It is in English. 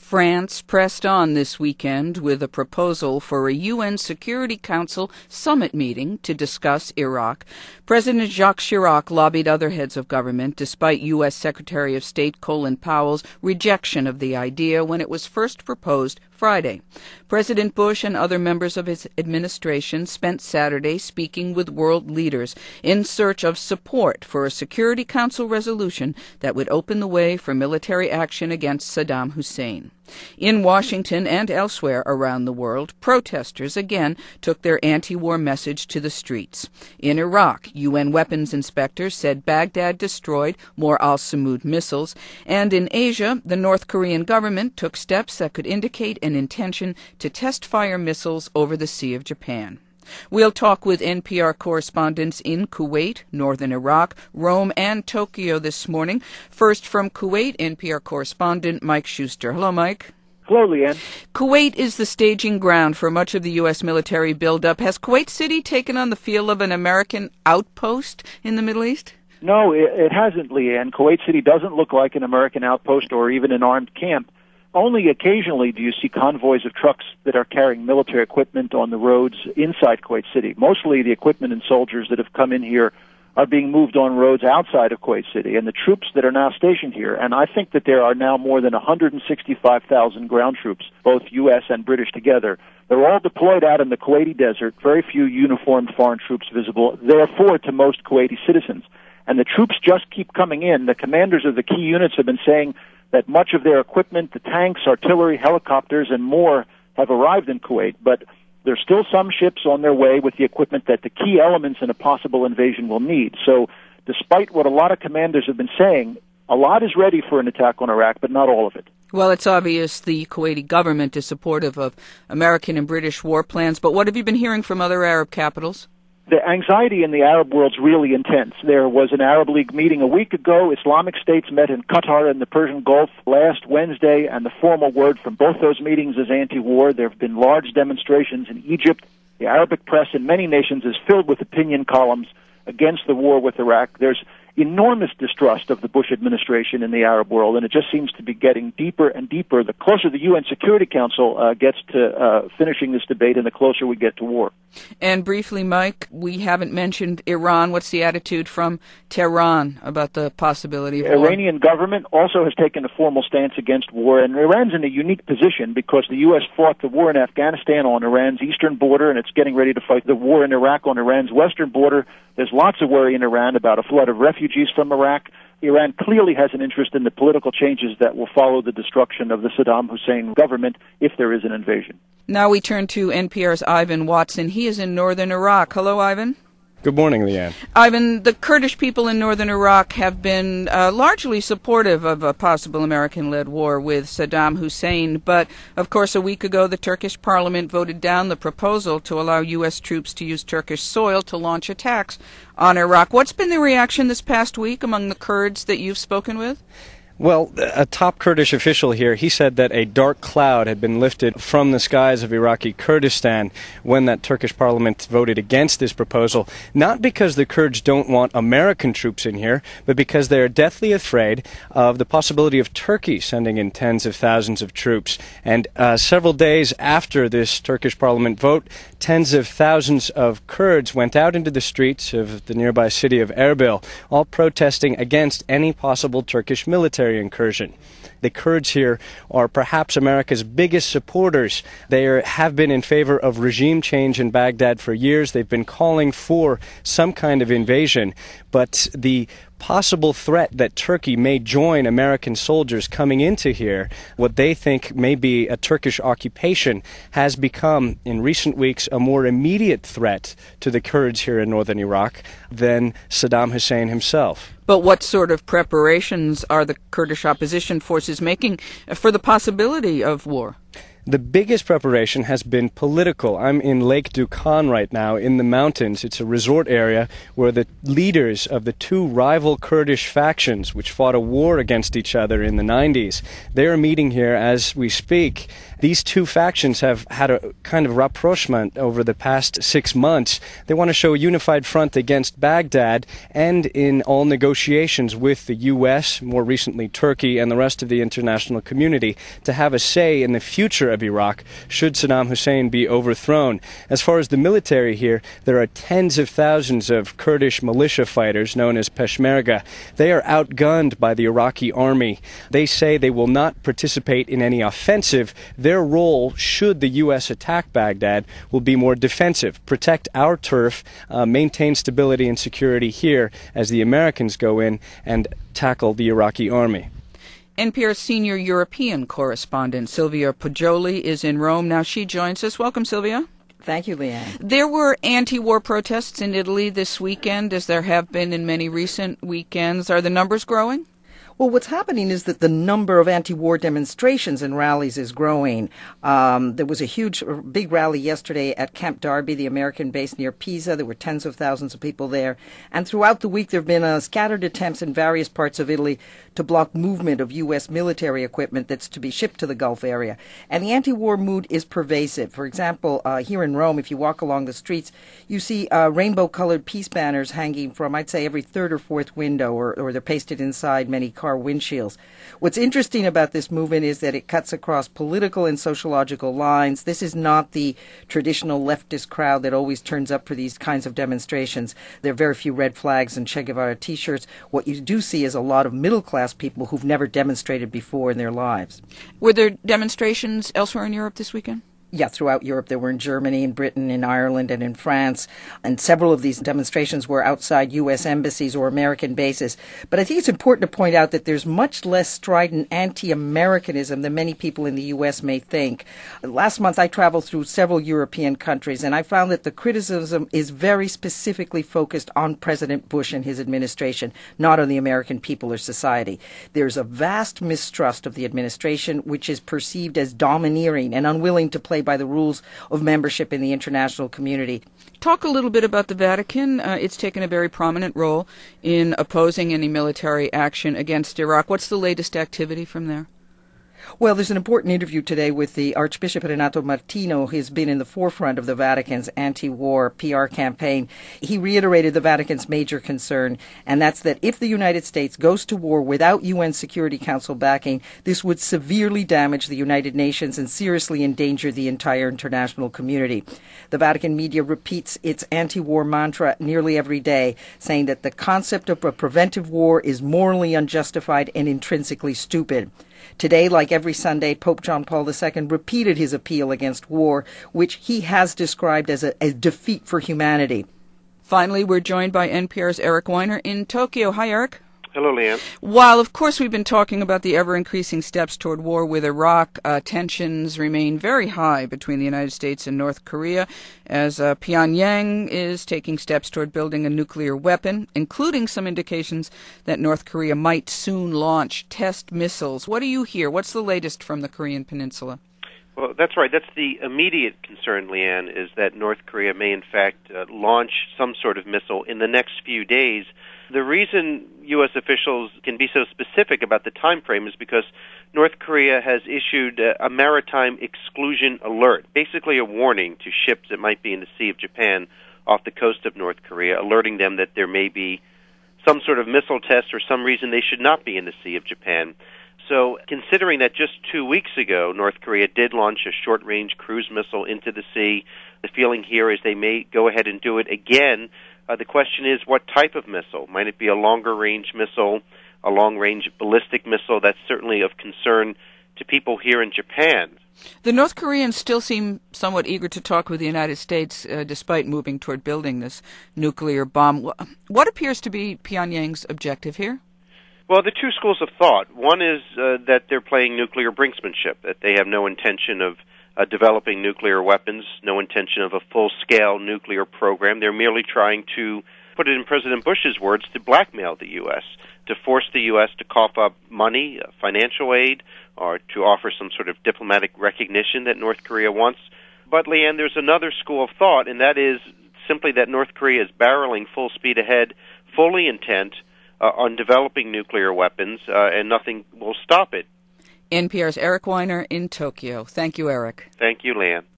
France pressed on this weekend with a proposal for a UN Security Council summit meeting to discuss Iraq. President Jacques Chirac lobbied other heads of government despite U.S. Secretary of State Colin Powell's rejection of the idea when it was first proposed Friday. President Bush and other members of his administration spent Saturday speaking with world leaders in search of support for a Security Council resolution that would open the way for military action against Saddam Hussein. In Washington and elsewhere around the world, protesters again took their anti-war message to the streets. In Iraq, UN weapons inspectors said Baghdad destroyed more al-Samud missiles, and in Asia, the North Korean government took steps that could indicate an intention to test fire missiles over the Sea of Japan. We'll talk with NPR correspondents in Kuwait, northern Iraq, Rome, and Tokyo this morning. First from Kuwait, NPR correspondent Mike Schuster. Hello, Mike. Hello, Leanne. Kuwait is the staging ground for much of the U.S. military buildup. Has Kuwait City taken on the feel of an American outpost in the Middle East? No, it hasn't, Leanne. Kuwait City doesn't look like an American outpost or even an armed camp. Only occasionally do you see convoys of trucks that are carrying military equipment on the roads inside Kuwait City. Mostly the equipment and soldiers that have come in here are being moved on roads outside of Kuwait City. And the troops that are now stationed here, and I think that there are now more than 165,000 ground troops, both U.S. and British together. They're all deployed out in the Kuwaiti desert, very few uniformed foreign troops visible, therefore to most Kuwaiti citizens. And the troops just keep coming in. The commanders of the key units have been saying that much of their equipment, the tanks, artillery, helicopters, and more have arrived in Kuwait, but there's still some ships on their way with the equipment that the key elements in a possible invasion will need. So despite what a lot of commanders have been saying, a lot is ready for an attack on Iraq, but not all of it. Well, it's obvious the Kuwaiti government is supportive of American and British war plans, but what have you been hearing from other Arab capitals? The anxiety in the Arab world's really intense. There was an Arab League meeting a week ago. Islamic states met in Qatar and the Persian Gulf last Wednesday, and the formal word from both those meetings is anti-war. There have been large demonstrations in Egypt. The Arabic press in many nations is filled with opinion columns against the war with Iraq. There's enormous distrust of the Bush administration in the Arab world, and it just seems to be getting deeper and deeper. The closer the UN Security Council gets to finishing this debate, and the closer we get to war. And briefly, Mike, we haven't mentioned Iran. What's the attitude from Tehran about the possibility of war? The Iranian government also has taken a formal stance against war, and Iran's in a unique position because the U.S. fought the war in Afghanistan on Iran's eastern border, and it's getting ready to fight the war in Iraq on Iran's western border. There's lots of worry in Iran about a flood of refugees from Iraq. Iran clearly has an interest in the political changes that will follow the destruction of the Saddam Hussein government if there is an invasion. Now we turn to NPR's Ivan Watson. He is in northern Iraq. Hello, Ivan. Good morning, Leanne. Ivan, the Kurdish people in northern Iraq have been largely supportive of a possible American-led war with Saddam Hussein, but, of course, a week ago the Turkish parliament voted down the proposal to allow U.S. troops to use Turkish soil to launch attacks on Iraq. What's been the reaction this past week among the Kurds that you've spoken with? Well, a top Kurdish official here, he said that a dark cloud had been lifted from the skies of Iraqi Kurdistan when that Turkish parliament voted against this proposal, not because the Kurds don't want American troops in here, but because they are deathly afraid of the possibility of Turkey sending in tens of thousands of troops. And several days after this Turkish parliament vote, tens of thousands of Kurds went out into the streets of the nearby city of Erbil, all protesting against any possible Turkish military incursion. The Kurds here are perhaps America's biggest supporters. They have been in favor of regime change in Baghdad for years. They've been calling for some kind of invasion, but the possible threat that Turkey may join American soldiers coming into here, what they think may be a Turkish occupation, has become, in recent weeks, a more immediate threat to the Kurds here in northern Iraq than Saddam Hussein himself. But what sort of preparations are the Kurdish opposition forces making for the possibility of war? The biggest preparation has been political. I'm in Lake Dukan right now in the mountains. It's a resort area where the leaders of the two rival Kurdish factions, which fought a war against each other in the 90s, they're meeting here as we speak. These two factions have had a kind of rapprochement over the past 6 months. They want to show a unified front against Baghdad and in all negotiations with the U.S., more recently Turkey, and the rest of the international community to have a say in the future of Iraq should Saddam Hussein be overthrown. As far as the military here, there are tens of thousands of Kurdish militia fighters known as Peshmerga. They are outgunned by the Iraqi army. They say they will not participate in any offensive. Their role, should the U.S. attack Baghdad, will be more defensive, protect our turf, maintain stability and security here as the Americans go in and tackle the Iraqi army. NPR's senior European correspondent, Silvia Poggioli, is in Rome. Now she joins us. Welcome, Silvia. Thank you, Leanne. There were anti-war protests in Italy this weekend, as there have been in many recent weekends. Are the numbers growing? Well, what's happening is that the number of anti-war demonstrations and rallies is growing. There was a big rally yesterday at Camp Darby, the American base near Pisa. There were tens of thousands of people there. And throughout the week, there have been scattered attempts in various parts of Italy to block movement of U.S. military equipment that's to be shipped to the Gulf area. And the anti-war mood is pervasive. For example, here in Rome, if you walk along the streets, you see rainbow-colored peace banners hanging from, I'd say, every third or fourth window, or they're pasted inside many car windshields. What's interesting about this movement is that it cuts across political and sociological lines. This is not the traditional leftist crowd that always turns up for these kinds of demonstrations. There are very few red flags and Che Guevara T-shirts. What you do see is a lot of middle-class people who've never demonstrated before in their lives. Were there demonstrations elsewhere in Europe this weekend? Yeah, throughout Europe. There were in Germany, in Britain, in Ireland, and in France. And several of these demonstrations were outside U.S. embassies or American bases. But I think it's important to point out that there's much less strident anti-Americanism than many people in the U.S. may think. Last month, I traveled through several European countries, and I found that the criticism is very specifically focused on President Bush and his administration, not on the American people or society. There's a vast mistrust of the administration, which is perceived as domineering and unwilling to play by the rules of membership in the international community. Talk a little bit about the Vatican. It's taken a very prominent role in opposing any military action against Iraq. What's the latest activity from there? Well, there's an important interview today with the Archbishop Renato Martino. He's been in the forefront of the Vatican's anti-war PR campaign. He reiterated the Vatican's major concern, and that's that if the United States goes to war without UN Security Council backing, this would severely damage the United Nations and seriously endanger the entire international community. The Vatican media repeats its anti-war mantra nearly every day, saying that the concept of a preventive war is morally unjustified and intrinsically stupid. Today, like every Sunday, Pope John Paul II repeated his appeal against war, which he has described as a defeat for humanity. Finally, we're joined by NPR's Eric Weiner in Tokyo. Hi, Eric. Hello, Leanne. While, of course, we've been talking about the ever-increasing steps toward war with Iraq, tensions remain very high between the United States and North Korea, as Pyongyang is taking steps toward building a nuclear weapon, including some indications that North Korea might soon launch test missiles. What do you hear? What's the latest from the Korean Peninsula? Well, that's right. That's the immediate concern, Leanne, is that North Korea may, in fact, launch some sort of missile in the next few days. The reason U.S. officials can be so specific about the time frame is because North Korea has issued a maritime exclusion alert, basically a warning to ships that might be in the Sea of Japan off the coast of North Korea, alerting them that there may be some sort of missile test or some reason they should not be in the Sea of Japan. So considering that just 2 weeks ago, North Korea did launch a short-range cruise missile into the sea, the feeling here is they may go ahead and do it again. The question is, what type of missile? Might it be a longer-range missile, a long-range ballistic missile? That's certainly of concern to people here in Japan. The North Koreans still seem somewhat eager to talk with the United States, despite moving toward building this nuclear bomb. What appears to be Pyongyang's objective here? Well, there are two schools of thought. One is that they're playing nuclear brinksmanship, that they have no intention of developing nuclear weapons, no intention of a full-scale nuclear program. They're merely trying to put it in President Bush's words, to blackmail the U.S., to force the U.S. to cough up money, financial aid, or to offer some sort of diplomatic recognition that North Korea wants. But, Leanne, there's another school of thought, and that is simply that North Korea is barreling full speed ahead, fully intent on developing nuclear weapons, and nothing will stop it. NPR's Eric Weiner in Tokyo. Thank you, Eric. Thank you, Leanne.